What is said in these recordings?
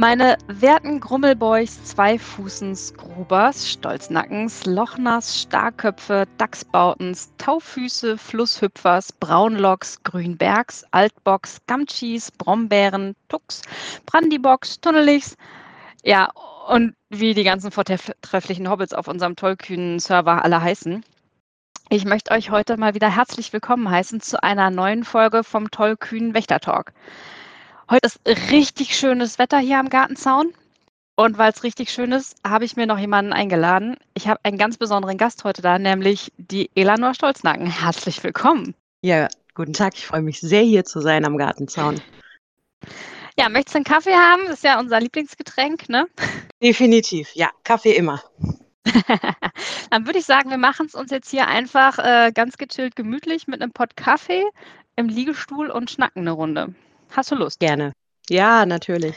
Meine werten Grummelboys, Zweifußens, Grubers, Stolznackens, Lochners, Starköpfe, Dachsbautens, Taufüße, Flusshüpfers, Braunlocks, Grünbergs, Altbocks, Gamtschis, Brombeeren, Tux, Brandybocks, Tunnelichs, ja, und wie die ganzen vortrefflichen Hobbits auf unserem tollkühnen Server alle heißen. Ich möchte euch heute mal wieder herzlich willkommen heißen zu einer neuen Folge vom tollkühnen Wächtertalk. Heute ist richtig schönes Wetter hier am Gartenzaun. Und weil es richtig schön ist, habe ich mir noch jemanden eingeladen. Ich habe einen ganz besonderen Gast heute da, nämlich die Elanor Stolznacken. Herzlich willkommen. Ja, guten Tag. Ich freue mich sehr, hier zu sein am Gartenzaun. Ja, möchtest du einen Kaffee haben? Das ist ja unser Lieblingsgetränk, ne? Definitiv. Ja, Kaffee immer. Dann würde ich sagen, wir machen es uns jetzt hier einfach ganz gechillt gemütlich mit einem Pott Kaffee im Liegestuhl und schnacken eine Runde. Hast du Lust? Gerne. Ja, natürlich.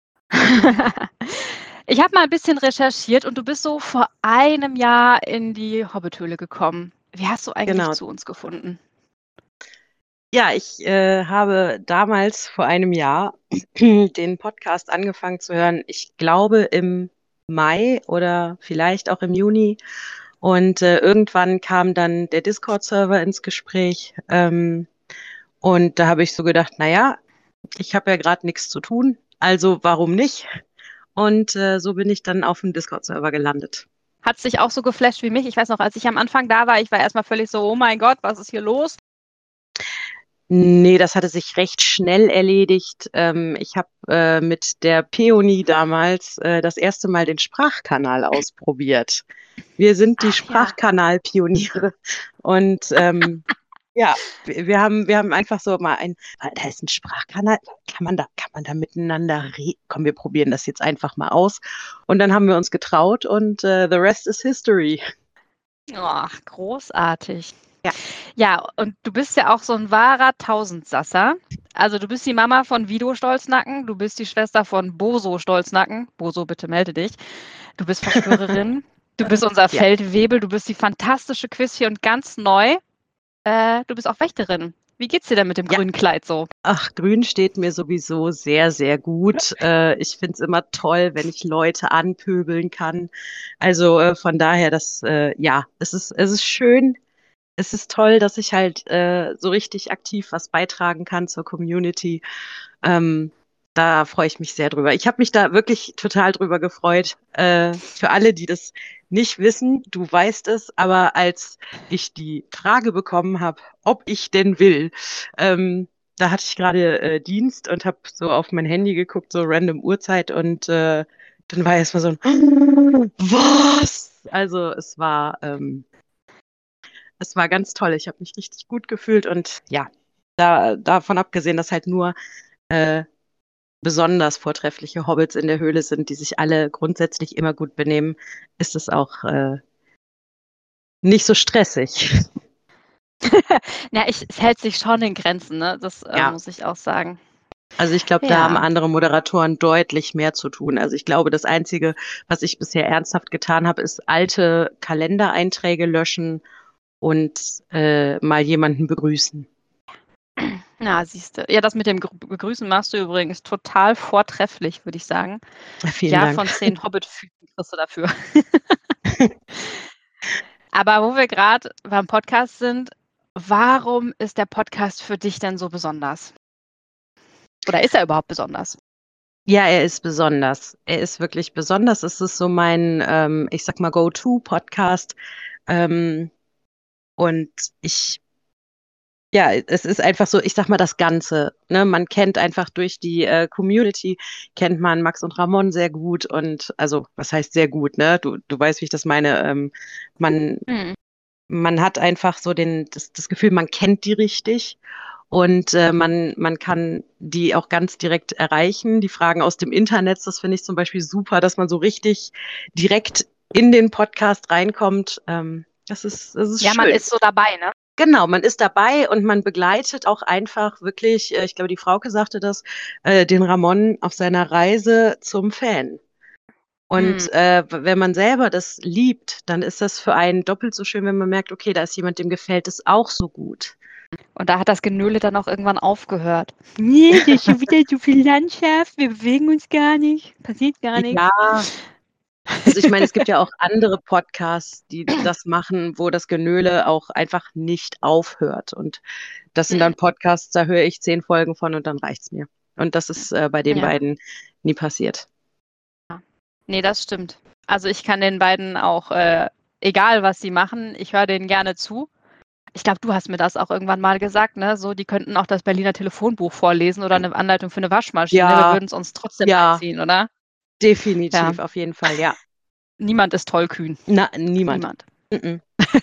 Ich habe mal ein bisschen recherchiert und du bist so vor einem Jahr in die Hobbithöhle gekommen. Wie hast du eigentlich zu uns gefunden? Ja, ich habe damals vor einem Jahr den Podcast angefangen zu hören. Ich glaube im Mai oder vielleicht auch im Juni. Und irgendwann kam dann der Discord-Server ins Gespräch. Und da habe ich so gedacht, naja, ich habe ja gerade nichts zu tun, also warum nicht? Und so bin ich dann auf dem Discord-Server gelandet. Hat es dich auch so geflasht wie mich? Ich weiß noch, als ich am Anfang da war, ich war erstmal völlig so, oh mein Gott, was ist hier los? Nee, das hatte sich recht schnell erledigt. Ich habe mit der Peony damals das erste Mal den Sprachkanal ausprobiert. Wir sind die Sprachkanalpioniere. Und ja, wir haben einfach so mal da ist ein Sprachkanal, kann man da miteinander reden? Komm, wir probieren das jetzt einfach mal aus. Und dann haben wir uns getraut und the rest is history. Ach, großartig. Ja, und du bist ja auch so ein wahrer Tausendsasser. Also du bist die Mama von Vido Stolznacken, du bist die Schwester von Boso Stolznacken. Boso, bitte melde dich. Du bist Verschwörerin, du bist unser Feldwebel, du bist die fantastische Quizfee und ganz neu, du bist auch Wächterin. Wie geht's dir denn mit dem grünen Kleid so? Ach, grün steht mir sowieso sehr, sehr gut. Ich finde es immer toll, wenn ich Leute anpöbeln kann. Also von daher, es ist schön. Es ist toll, dass ich halt so richtig aktiv was beitragen kann zur Community. Da freue ich mich sehr drüber. Ich habe mich da wirklich total drüber gefreut. Für alle, die das nicht wissen, du weißt es, aber als ich die Frage bekommen habe, ob ich denn will, da hatte ich gerade Dienst und habe so auf mein Handy geguckt, so random Uhrzeit und dann war erstmal so ein was? Also es war ganz toll. Ich habe mich richtig gut gefühlt und ja, davon abgesehen, dass halt nur besonders vortreffliche Hobbits in der Höhle sind, die sich alle grundsätzlich immer gut benehmen, ist es auch nicht so stressig. Ja, es hält sich schon in Grenzen, ne? Das muss ich auch sagen. Also ich glaube, da haben andere Moderatoren deutlich mehr zu tun. Also ich glaube, das Einzige, was ich bisher ernsthaft getan habe, ist alte Kalendereinträge löschen und mal jemanden begrüßen. Na, siehst du. Ja, das mit dem Begrüßen machst du übrigens total vortrefflich, würde ich sagen. Vielen Dank. Von 10 Hobbit-Füßen kriegst du dafür. Aber wo wir gerade beim Podcast sind, warum ist der Podcast für dich denn so besonders? Oder ist er überhaupt besonders? Ja, er ist besonders. Er ist wirklich besonders. Es ist so mein, ich sag mal, Go-To-Podcast. Und es ist einfach so, ich sag mal, das Ganze. Ne? Man kennt einfach durch die Community, kennt man Max und Ramon sehr gut. Und also, was heißt sehr gut, ne? Du weißt, wie ich das meine. Man hat einfach so das Gefühl, man kennt die richtig. Und man kann die auch ganz direkt erreichen. Die Fragen aus dem Internet, das finde ich zum Beispiel super, dass man so richtig direkt in den Podcast reinkommt. Das ist ja, schön. Man ist so dabei, ne? Genau, man ist dabei und man begleitet auch einfach wirklich, ich glaube, die Frauke sagte das, den Ramon auf seiner Reise zum Fan. Und wenn man selber das liebt, dann ist das für einen doppelt so schön, wenn man merkt, okay, da ist jemand, dem gefällt es auch so gut. Und da hat das Genöle dann auch irgendwann aufgehört. Nee, das ist schon wieder so viel Landschaft, wir bewegen uns gar nicht, passiert gar nichts. Ja, also ich meine, es gibt ja auch andere Podcasts, die das machen, wo das Genöle auch einfach nicht aufhört. Und das sind dann Podcasts, da höre ich 10 Folgen von und dann reicht's mir. Und das ist bei den Ja, beiden nie passiert. nee, das stimmt. Also ich kann den beiden auch, egal was sie machen, ich höre denen gerne zu. Ich glaube, du hast mir das auch irgendwann mal gesagt, ne? So, die könnten auch das Berliner Telefonbuch vorlesen oder eine Anleitung für eine Waschmaschine. Wir Ja, würden es uns trotzdem ja, reinziehen, oder? Ja, definitiv, auf jeden Fall, ja. niemand ist tollkühn. Na, niemand. Niemand. Mhm.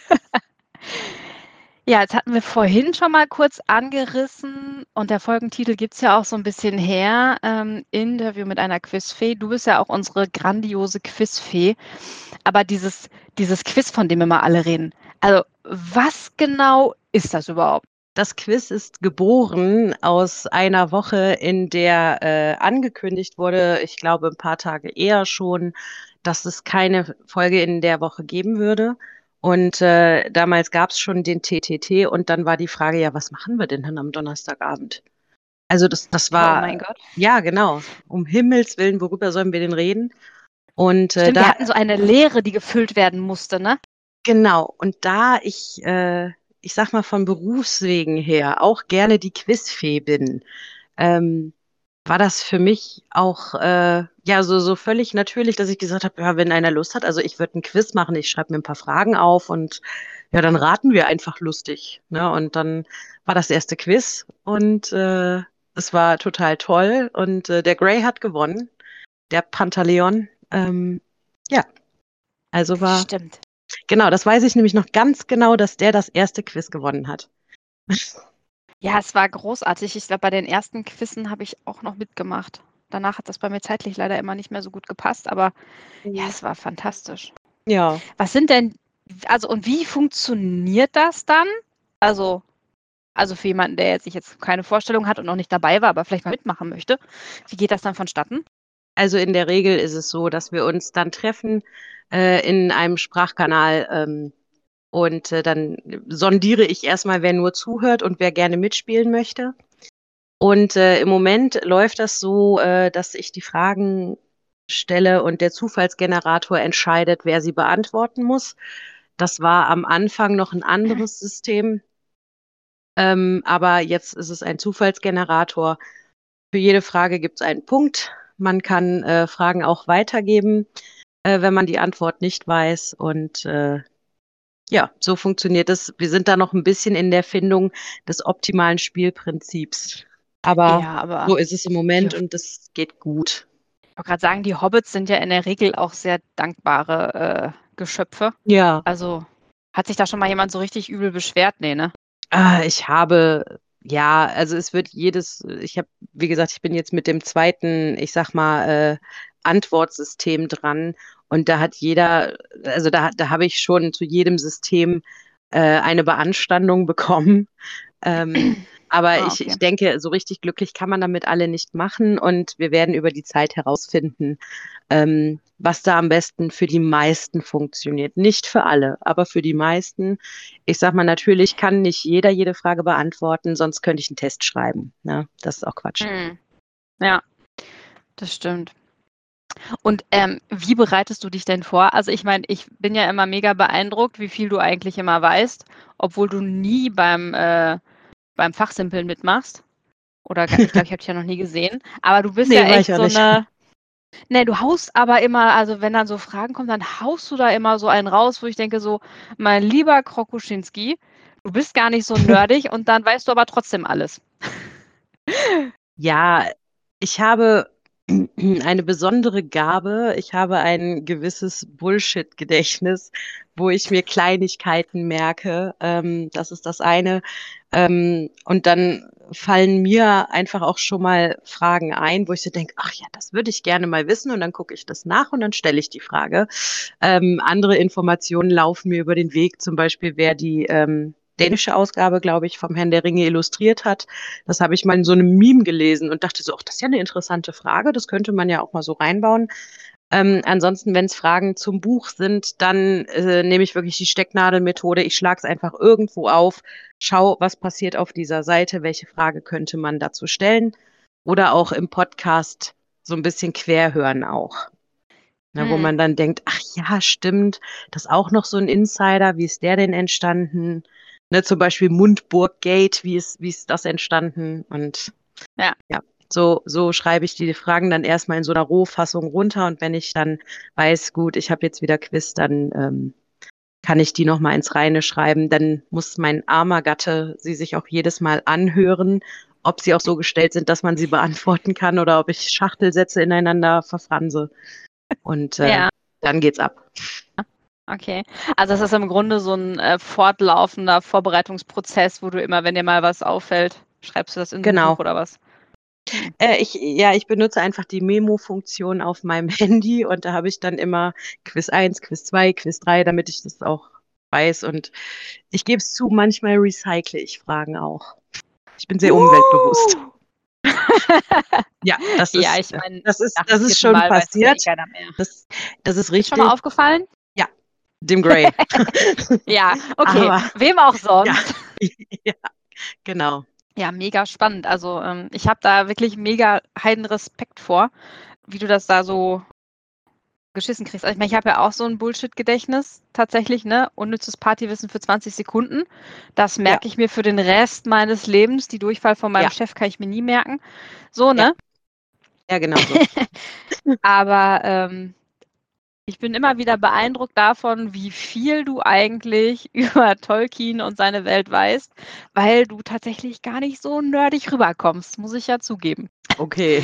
Ja, jetzt hatten wir vorhin schon mal kurz angerissen und der Folgentitel gibt es ja auch so ein bisschen her. Interview mit einer Quizfee. Du bist ja auch unsere grandiose Quizfee. Aber dieses Quiz, von dem immer alle reden, also was genau ist das überhaupt? Das Quiz ist geboren aus einer Woche, in der angekündigt wurde, ich glaube ein paar Tage eher schon, dass es keine Folge in der Woche geben würde. Und damals gab es schon den TTT und dann war die Frage, ja, was machen wir denn dann am Donnerstagabend? Also das Oh war, mein Gott. ja, genau, um Himmels Willen, worüber sollen wir denn reden? Und Stimmt, wir da, hatten so eine Leere, die gefüllt werden musste, ne? genau, und da ich sag mal von Berufswegen her auch gerne die Quizfee bin, ähm, war das für mich auch ja so völlig natürlich, dass ich gesagt habe, ja, wenn einer Lust hat, also ich würde ein Quiz machen, ich schreibe mir ein paar Fragen auf und ja, dann raten wir einfach lustig. Ne? Und dann war das erste Quiz und es war total toll und der Gray hat gewonnen, der Pantaleon. Ja, also war, Stimmt. genau, das weiß ich nämlich noch ganz genau, dass der das erste Quiz gewonnen hat. Ja, es war großartig. Ich glaube, bei den ersten Quizzen habe ich auch noch mitgemacht. Danach hat das bei mir zeitlich leider immer nicht mehr so gut gepasst, aber ja, Mhm. es war fantastisch. Ja. Was sind denn, also und wie funktioniert das dann? Also, also für jemanden, der sich jetzt keine Vorstellung hat und noch nicht dabei war, aber vielleicht mal mitmachen möchte, wie geht das dann vonstatten? Also in der Regel ist es so, dass wir uns dann treffen in einem Sprachkanal und dann sondiere ich erstmal, wer nur zuhört und wer gerne mitspielen möchte. Und im Moment läuft das so, dass ich die Fragen stelle und der Zufallsgenerator entscheidet, wer sie beantworten muss. Das war am Anfang noch ein anderes System, aber jetzt ist es ein Zufallsgenerator. Für jede Frage gibt es einen Punkt. Man kann Fragen auch weitergeben, wenn man die Antwort nicht weiß. Und ja, so funktioniert es. Wir sind da noch ein bisschen in der Findung des optimalen Spielprinzips. Aber Ja, aber so ist es im die, Moment ich und es geht gut. wollte gerade sagen, die Hobbits sind ja in der Regel auch sehr dankbare Geschöpfe. Ja, Also hat sich da schon mal jemand so richtig übel beschwert? Nee, ne? ich habe, ja, also es wird ich habe, wie gesagt, ich bin jetzt mit dem zweiten, ich sag mal, Antwortsystem dran und da hat jeder, also da habe ich schon zu jedem System eine Beanstandung bekommen. Ähm, aber Ah, ich okay. denke, so richtig glücklich kann man damit alle nicht machen und wir werden über die Zeit herausfinden, was da am besten für die meisten funktioniert. Nicht für alle, aber für die meisten. Ich sag mal, natürlich kann nicht jeder jede Frage beantworten, sonst könnte ich einen Test schreiben. Ne? Das ist auch Quatsch. Mhm. Ja, das stimmt. Und wie bereitest du dich denn vor? Also ich meine, ich bin ja immer mega beeindruckt, wie viel du eigentlich immer weißt, obwohl du nie beim Fachsimpeln mitmachst. Oder ich glaube, ich habe dich ja noch nie gesehen. Aber du bist ja Nee, war ich echt auch so nicht. eine. Ne, du haust aber immer, also wenn dann so Fragen kommen, dann haust du da immer so einen raus, wo ich denke so, mein lieber Krokuschinski, du bist gar nicht so nerdig und dann weißt du aber trotzdem alles. Ja, ich habe eine besondere Gabe. Ich habe ein gewisses Bullshit-Gedächtnis, wo ich mir Kleinigkeiten merke. Das ist das eine. Und dann fallen mir einfach auch schon mal Fragen ein, wo ich so denke, ach ja, das würde ich gerne mal wissen. Und dann gucke ich das nach und dann stelle ich die Frage. Andere Informationen laufen mir über den Weg, zum Beispiel wer die dänische Ausgabe, glaube ich, vom Herrn der Ringe illustriert hat. Das habe ich mal in so einem Meme gelesen und dachte so, ach, das ist ja eine interessante Frage, das könnte man ja auch mal so reinbauen. Ansonsten, wenn es Fragen zum Buch sind, dann nehme ich wirklich die Stecknadelmethode. Ich schlage es einfach irgendwo auf, schau, was passiert auf dieser Seite, welche Frage könnte man dazu stellen. Oder auch im Podcast so ein bisschen querhören auch. Ne, wo Hm. man dann denkt, ach ja, stimmt, das ist auch noch so ein Insider, wie ist der denn entstanden? Ne, zum Beispiel Mundburg-Gate, wie ist das entstanden? Und Ja. ja, so schreibe ich die Fragen dann erstmal in so einer Rohfassung runter und wenn ich dann weiß, gut, ich habe jetzt wieder Quiz, dann kann ich die nochmal ins Reine schreiben. Dann muss mein armer Gatte sie sich auch jedes Mal anhören, ob sie auch so gestellt sind, dass man sie beantworten kann oder ob ich Schachtelsätze ineinander verfranse. Und Ja, dann geht's ab. okay. Also es ist im Grunde so ein fortlaufender Vorbereitungsprozess, wo du immer, wenn dir mal was auffällt, schreibst du das in so ein Buch Genau. oder was? Hm. Ich benutze einfach die Memo-Funktion auf meinem Handy und da habe ich dann immer Quiz 1, Quiz 2, Quiz 3, damit ich das auch weiß. Und ich gebe es zu, manchmal recycle ich Fragen auch. Ich bin sehr umweltbewusst. Uh! Ja, das Ja, ist, ich meine, nach dem das ist 4. schon Mal weiß es ja eh passiert. keiner mehr. Das ist Ist schon mal richtig. aufgefallen? Ja, dem Gray. Ja, okay. Aber Wem auch ja, sonst. ja, genau. Ja, mega spannend. Also ich habe da wirklich mega heiden Respekt vor, wie du das da so geschissen kriegst. Also ich meine, ich habe ja auch so ein Bullshit-Gedächtnis tatsächlich, ne? Unnützes Partywissen für 20 Sekunden. Das Ja, merke ich mir für den Rest meines Lebens. Die Durchfall von meinem ja, Chef kann ich mir nie merken. So, ja, ne? ja, genau so. Aber ich bin immer wieder beeindruckt davon, wie viel du eigentlich über Tolkien und seine Welt weißt, weil du tatsächlich gar nicht so nerdig rüberkommst, muss ich ja zugeben. Okay.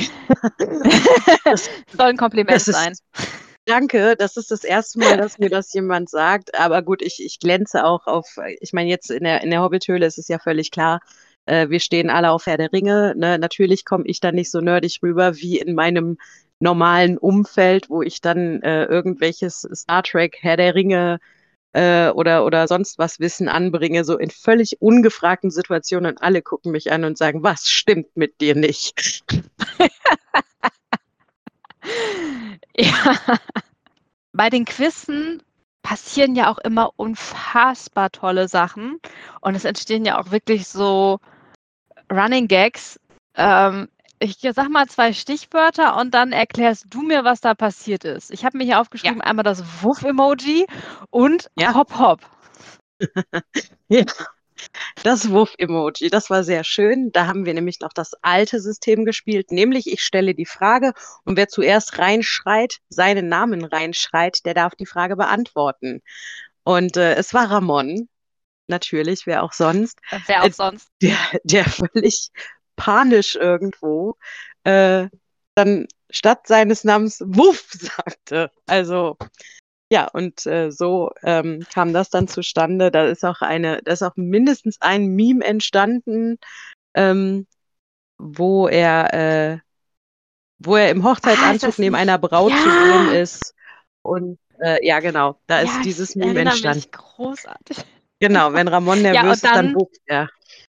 Das, Soll ein Kompliment das sein. ist Danke, das ist das erste Mal, dass mir das jemand sagt. Aber gut, ich glänze auch auf, ich meine, jetzt in der Hobbithöhle ist es ja völlig klar, wir stehen alle auf Herr der Ringe. Ne? Natürlich komme ich da nicht so nerdig rüber wie in meinem normalen Umfeld, wo ich dann irgendwelches Star Trek, Herr der Ringe oder sonst was Wissen anbringe, so in völlig ungefragten Situationen und alle gucken mich an und sagen, was stimmt mit dir nicht? Ja. Bei den Quizzen passieren ja auch immer unfassbar tolle Sachen und es entstehen ja auch wirklich so Running Gags. Ich sag mal 2 Stichwörter und dann erklärst du mir, was da passiert ist. Ich habe mir hier Ja, aufgeschrieben, einmal das Wuff-Emoji und ja, Hop Hop. ja. Das Wuff-Emoji, das war sehr schön. Da haben wir nämlich noch das alte System gespielt, nämlich ich stelle die Frage und wer zuerst reinschreit, seinen Namen reinschreit, der darf die Frage beantworten. Und es war Ramon, natürlich, wer auch sonst, Wer äh, auch sonst. der völlig panisch irgendwo äh, dann statt seines Namens Wuff sagte. Also ja, und so kam das dann zustande. Da ist auch mindestens ein Meme entstanden, ähm, wo er, wo er im Ah, ist Hochzeitsanzug das neben einer nicht? Braut zu sehen Ja, ist. Und ja, genau, da ja, ist dieses ich Meme erinnere entstanden. mich. Großartig. Genau, wenn Ramon Ja, nervös und ist, dann dann, wuchst er.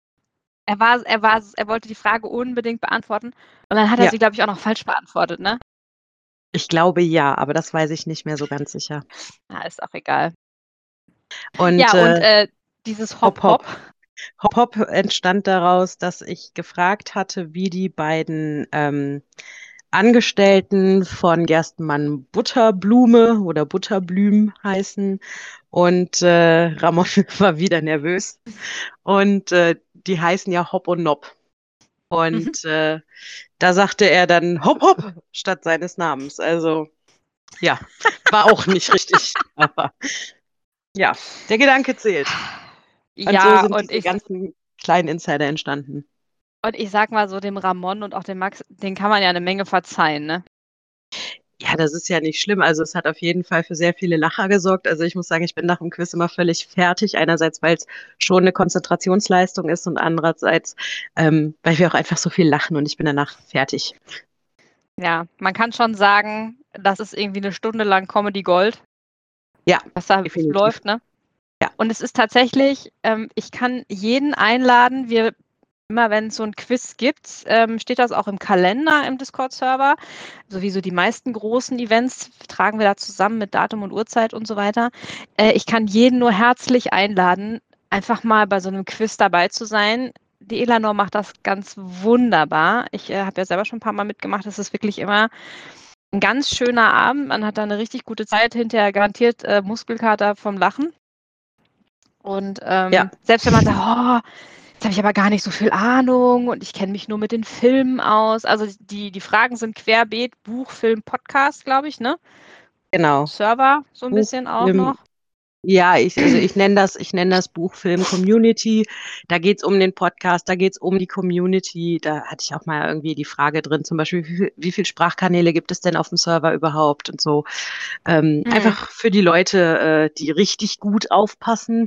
er wollte die Frage unbedingt beantworten und dann hat er Ja, sie, glaube ich, auch noch falsch beantwortet, ne? ich glaube ja, aber das weiß ich nicht mehr so ganz sicher. Ah, ist auch egal. Und Ja, und dieses Hop Hop Hop. Hop. Hop Hop entstand daraus, dass ich gefragt hatte, wie die beiden Angestellten von Gerstenmann Butterblume oder Butterblüm heißen. Und Ramon war wieder nervös. Und die heißen ja Hop und Nop. Mhm. Und da sagte er dann Hop Hop statt seines Namens. Also ja, war auch nicht richtig. Aber ja, der Gedanke zählt. Und so Ja, sind diese ganzen kleinen Insider entstanden. und ich sag mal so, dem Ramon und auch dem Max, den kann man ja eine Menge verzeihen, ne? Ja, das ist ja nicht schlimm. Also es hat auf jeden Fall für sehr viele Lacher gesorgt. Also ich muss sagen, ich bin nach dem Quiz immer völlig fertig. Einerseits, weil es schon eine Konzentrationsleistung ist und andererseits, weil wir auch einfach so viel lachen und ich bin danach fertig. Ja, man kann schon sagen, das ist irgendwie 'ne Stunde lang Comedy Gold, Ja, was da definitiv. läuft, ne? Ja, Und es ist tatsächlich ich kann jeden einladen. Wir immer wenn es so ein Quiz gibt, steht das auch im Kalender im Discord-Server. Sowieso die meisten großen Events tragen wir da zusammen mit Datum und Uhrzeit und so weiter. Ich kann jeden nur herzlich einladen, einfach mal bei so einem Quiz dabei zu sein. Die Elanor macht das ganz wunderbar. Ich habe ja selber schon ein paar Mal mitgemacht. Es ist wirklich immer ein ganz schöner Abend. Man hat da eine richtig gute Zeit, hinterher garantiert Muskelkater vom Lachen. Und Ja, selbst wenn man sagt, oh, jetzt habe ich aber gar nicht so viel Ahnung und ich kenne mich nur mit den Filmen aus. Also die Fragen sind querbeet, Buch, Film, Podcast, glaube ich, ne? genau. Server so ein Buch, bisschen auch Film, noch. ja, ich nenne das Buchfilm Community. Da geht's um den Podcast, da geht's um die Community. Da hatte ich auch mal irgendwie die Frage drin, zum Beispiel, wie viel Sprachkanäle gibt es denn auf dem Server überhaupt und so. Hm. Einfach für die Leute, die richtig gut aufpassen.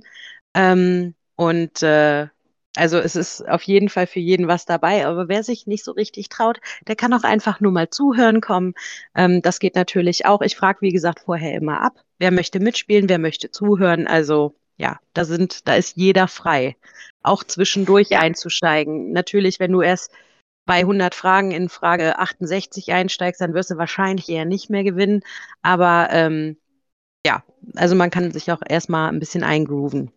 Und also es ist auf jeden Fall für jeden was dabei, aber wer sich nicht so richtig traut, der kann auch einfach nur mal zuhören kommen. Das geht natürlich auch. Ich frage, wie gesagt, vorher immer ab, wer möchte mitspielen, wer möchte zuhören. Also ja, da ist jeder frei, auch zwischendurch Ja, einzusteigen. Natürlich, wenn du erst bei 100 Fragen in Frage 68 einsteigst, dann wirst du wahrscheinlich eher nicht mehr gewinnen. Aber ja, also man kann sich auch erstmal ein bisschen eingrooven.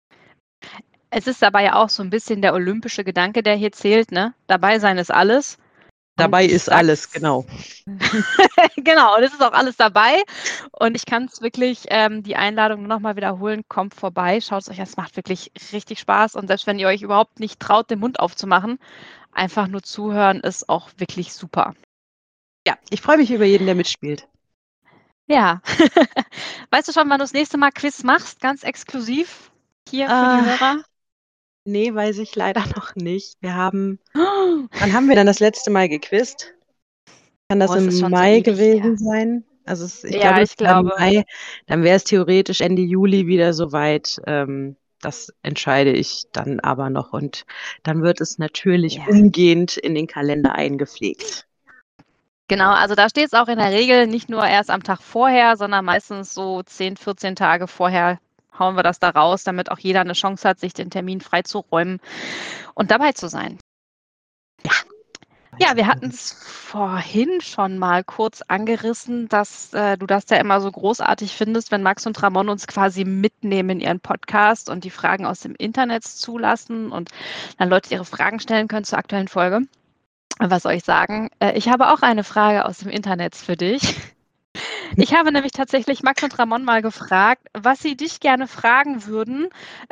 es ist dabei ja auch so ein bisschen der olympische Gedanke, der hier zählt, ne? Dabei sein ist alles. Und Dabei ich ist alles, sag's, genau. genau, und es ist auch alles dabei. Und ich kann es wirklich, die Einladung nur noch mal wiederholen, kommt vorbei, schaut es euch an, es macht wirklich richtig Spaß. Und selbst wenn ihr euch überhaupt nicht traut, den Mund aufzumachen, einfach nur zuhören ist auch wirklich super. Ja, ich freue mich über jeden, der mitspielt. Ja. Weißt du schon, wann du das nächste Mal Quiz machst, ganz exklusiv hier für die Äh, Hörer? nee, weiß ich leider noch nicht. Wann haben wir dann das letzte Mal gequizt? Kann das Oh, es ist im schon so Mai ewig her. gewesen sein? Also ich Ja, glaube, das ich war im glaube. Mai. Dann wäre es theoretisch Ende Juli wieder soweit. Das entscheide ich dann aber noch. Und dann wird es natürlich Ja. umgehend in den Kalender eingepflegt. Genau, also da steht es auch in der Regel nicht nur erst am Tag vorher, sondern meistens so 10, 14 Tage vorher hauen wir das da raus, damit auch jeder eine Chance hat, sich den Termin freizuräumen und dabei zu sein. Ja, Ja, weiter wir hatten hören. es vorhin schon mal kurz angerissen, dass du das ja immer so großartig findest, wenn Max und Ramon uns quasi mitnehmen in ihren Podcast und die Fragen aus dem Internet zulassen und dann Leute ihre Fragen stellen können zur aktuellen Folge. Was soll ich sagen? Ich habe auch eine Frage aus dem Internet für dich. Ich habe nämlich tatsächlich Max und Ramon mal gefragt, was sie dich gerne fragen würden,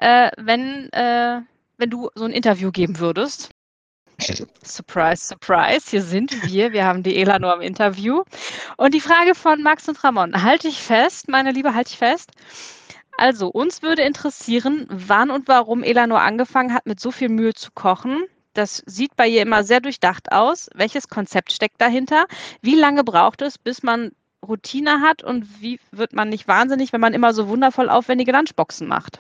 wenn du so ein Interview geben würdest. Surprise, surprise, hier sind wir. Wir haben die Elanor im Interview. Und die Frage von Max und Ramon, halte ich fest, meine Liebe, halte ich fest. Also, uns würde interessieren, wann und warum Elanor angefangen hat, mit so viel Mühe zu kochen. Das sieht bei ihr immer sehr durchdacht aus. Welches Konzept steckt dahinter? Wie lange braucht es, bis man Routine hat? Und wie wird man nicht wahnsinnig, wenn man immer so wundervoll aufwendige Lunchboxen macht?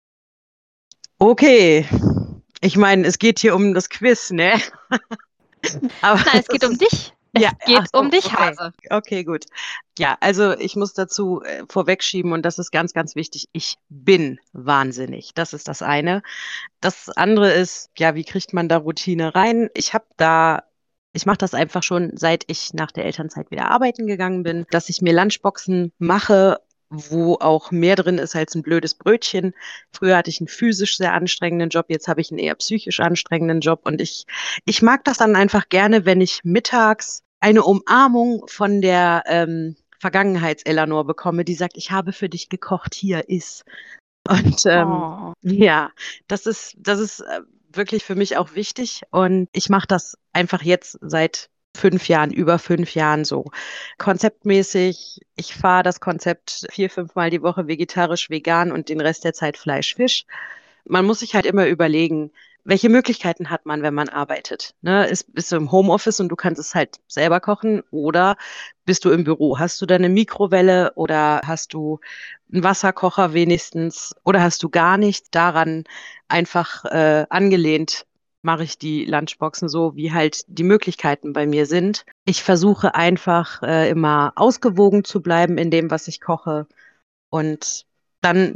Okay. Ich meine, es geht hier um das Quiz, ne? Aber Nein, es geht das um ist, dich. ja, Es ach geht um so, dich, okay. Hase. Okay, gut. Ja, also ich muss dazu vorwegschieben und das ist ganz, ganz wichtig. Ich bin wahnsinnig. Das ist das eine. Das andere ist, ja, wie kriegt man da Routine rein? Ich mache das einfach schon, seit ich nach der Elternzeit wieder arbeiten gegangen bin, dass ich mir Lunchboxen mache, wo auch mehr drin ist als ein blödes Brötchen. Früher hatte ich einen physisch sehr anstrengenden Job, jetzt habe ich einen eher psychisch anstrengenden Job und ich mag das dann einfach gerne, wenn ich mittags eine Umarmung von der Vergangenheits-Eleanor bekomme, die sagt, ich habe für dich gekocht, hier ist. Und Oh. ja, das ist wirklich für mich auch wichtig. Und ich mache das einfach jetzt seit 5 Jahren, über 5 Jahren so. Konzeptmäßig, ich fahre das Konzept 4, 5 Mal die Woche vegetarisch, vegan und den Rest der Zeit Fleisch, Fisch. Man muss sich halt immer überlegen, welche Möglichkeiten hat man, wenn man arbeitet? Ne? Bist du im Homeoffice und du kannst es halt selber kochen oder bist du im Büro? Hast du da eine Mikrowelle oder hast du einen Wasserkocher wenigstens oder hast du gar nichts? Daran einfach angelehnt mache ich die Lunchboxen so, wie halt die Möglichkeiten bei mir sind. Ich versuche einfach immer ausgewogen zu bleiben in dem, was ich koche und dann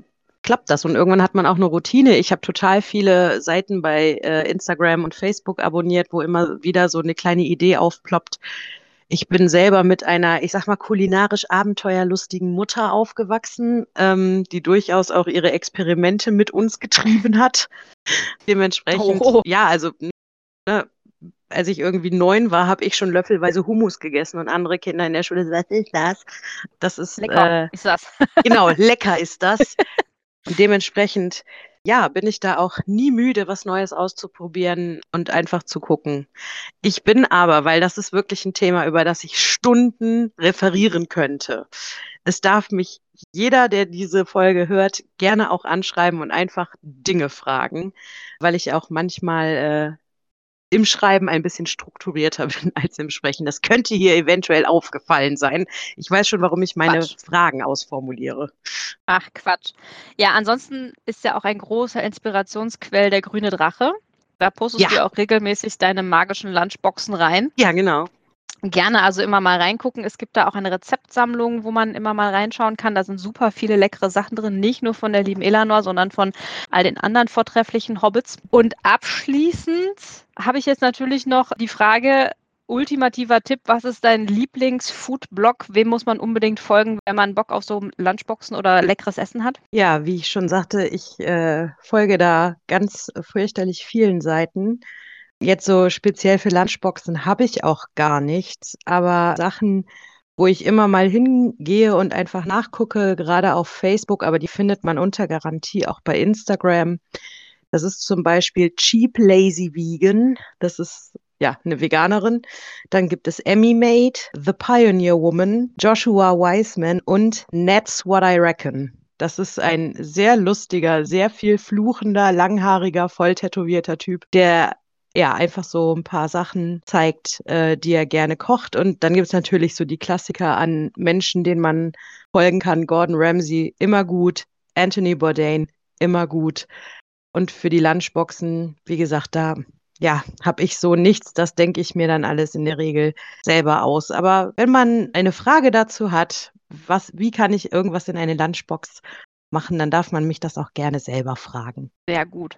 klappt das. Und irgendwann hat man auch eine Routine. Ich habe total viele Seiten bei Instagram und Facebook abonniert, wo immer wieder so eine kleine Idee aufploppt. Ich bin selber mit einer, ich sag mal, kulinarisch abenteuerlustigen Mutter aufgewachsen, die durchaus auch ihre Experimente mit uns getrieben hat. Dementsprechend, Oh, ja, also ne, als ich irgendwie 9 war, habe ich schon löffelweise Hummus gegessen und andere Kinder in der Schule, was ist das? Das ist, lecker ist das. genau, lecker ist das. Und dementsprechend, ja, bin ich da auch nie müde, was Neues auszuprobieren und einfach zu gucken. Ich bin aber, weil das ist wirklich ein Thema, über das ich Stunden referieren könnte. Es darf mich jeder, der diese Folge hört, gerne auch anschreiben und einfach Dinge fragen, weil ich auch manchmal im Schreiben ein bisschen strukturierter bin als im Sprechen. Das könnte hier eventuell aufgefallen sein. Ich weiß schon, warum ich meine Quatsch. Fragen ausformuliere. Ach, Quatsch. Ja, ansonsten ist ja auch ein großer Inspirationsquell der grüne Drache. Da Ja, postest du ja auch regelmäßig deine magischen Lunchboxen rein. ja, genau. Gerne also immer mal reingucken. Es gibt da auch eine Rezeptsammlung, wo man immer mal reinschauen kann. Da sind super viele leckere Sachen drin, nicht nur von der lieben Eleanor, sondern von all den anderen vortrefflichen Hobbits. Und abschließend habe ich jetzt natürlich noch die Frage, ultimativer Tipp, was ist dein Lieblings-Food-Blog? Wem muss man unbedingt folgen, wenn man Bock auf so Lunchboxen oder leckeres Essen hat? Ja, wie ich schon sagte, ich folge da ganz fürchterlich vielen Seiten. Jetzt so speziell für Lunchboxen habe ich auch gar nichts, aber Sachen, wo ich immer mal hingehe und einfach nachgucke, gerade auf Facebook, aber die findet man unter Garantie auch bei Instagram. Das ist zum Beispiel Cheap Lazy Vegan. Das ist ja eine Veganerin. Dann gibt es Emmy Made, The Pioneer Woman, Joshua Wiseman und That's What I Reckon. Das ist ein sehr lustiger, sehr viel fluchender, langhaariger, voll tätowierter Typ, der ja einfach so ein paar Sachen zeigt, die er gerne kocht. Und dann gibt es natürlich so die Klassiker an Menschen, denen man folgen kann. Gordon Ramsay, immer gut. Anthony Bourdain, immer gut. Und für die Lunchboxen, wie gesagt, da ja, habe ich so nichts. Das denke ich mir dann alles in der Regel selber aus. Aber wenn man eine Frage dazu hat, wie kann ich irgendwas in eine Lunchbox machen, dann darf man mich das auch gerne selber fragen. Sehr gut.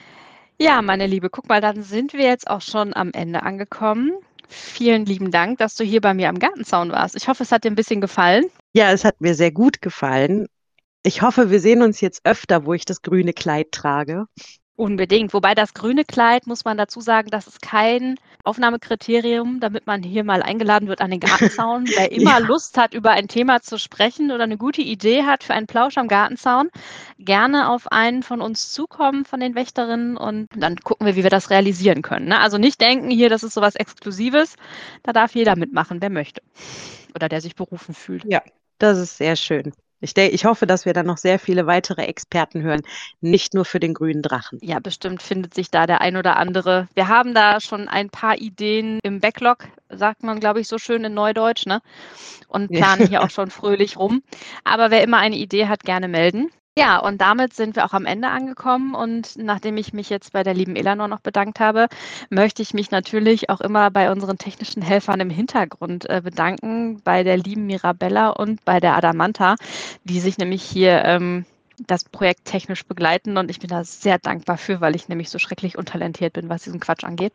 Ja, meine Liebe, guck mal, dann sind wir jetzt auch schon am Ende angekommen. Vielen lieben Dank, dass du hier bei mir am Gartenzaun warst. Ich hoffe, es hat dir ein bisschen gefallen. Ja, es hat mir sehr gut gefallen. Ich hoffe, wir sehen uns jetzt öfter, wo ich das grüne Kleid trage. Unbedingt. Wobei das grüne Kleid, muss man dazu sagen, das ist kein Aufnahmekriterium, damit man hier mal eingeladen wird an den Gartenzaun. Wer immer Ja, Lust hat, über ein Thema zu sprechen oder eine gute Idee hat für einen Plausch am Gartenzaun, gerne auf einen von uns zukommen, von den Wächterinnen, und dann gucken wir, wie wir das realisieren können. Ne? Also nicht denken hier, das ist sowas Exklusives. Da darf jeder mitmachen, wer möchte oder der sich berufen fühlt. ja, das ist sehr schön. Ich hoffe, dass wir dann noch sehr viele weitere Experten hören, nicht nur für den grünen Drachen. Ja, bestimmt findet sich da der ein oder andere. Wir haben da schon ein paar Ideen im Backlog, sagt man, glaube ich, so schön in Neudeutsch, ne? Und planen hier auch schon fröhlich rum. Aber wer immer eine Idee hat, gerne melden. Ja, und damit sind wir auch am Ende angekommen. Und nachdem ich mich jetzt bei der lieben Eleanor noch bedankt habe, möchte ich mich natürlich auch immer bei unseren technischen Helfern im Hintergrund bedanken, bei der lieben Mirabella und bei der Adamanta, die sich nämlich hier das Projekt technisch begleiten. Und ich bin da sehr dankbar für, weil ich nämlich so schrecklich untalentiert bin, was diesen Quatsch angeht.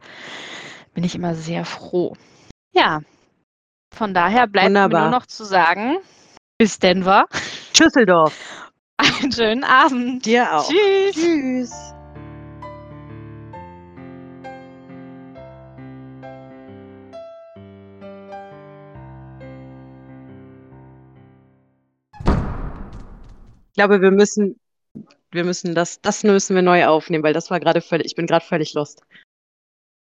Bin ich immer sehr froh. Ja, von daher bleibt mir nur Wunderbar. noch zu sagen, bis Denver. Schüsseldorf, Einen schönen Abend. dir auch. Tschüss. Tschüss. Ich glaube, wir müssen das müssen wir neu aufnehmen, weil das war gerade völlig, ich bin gerade völlig lost.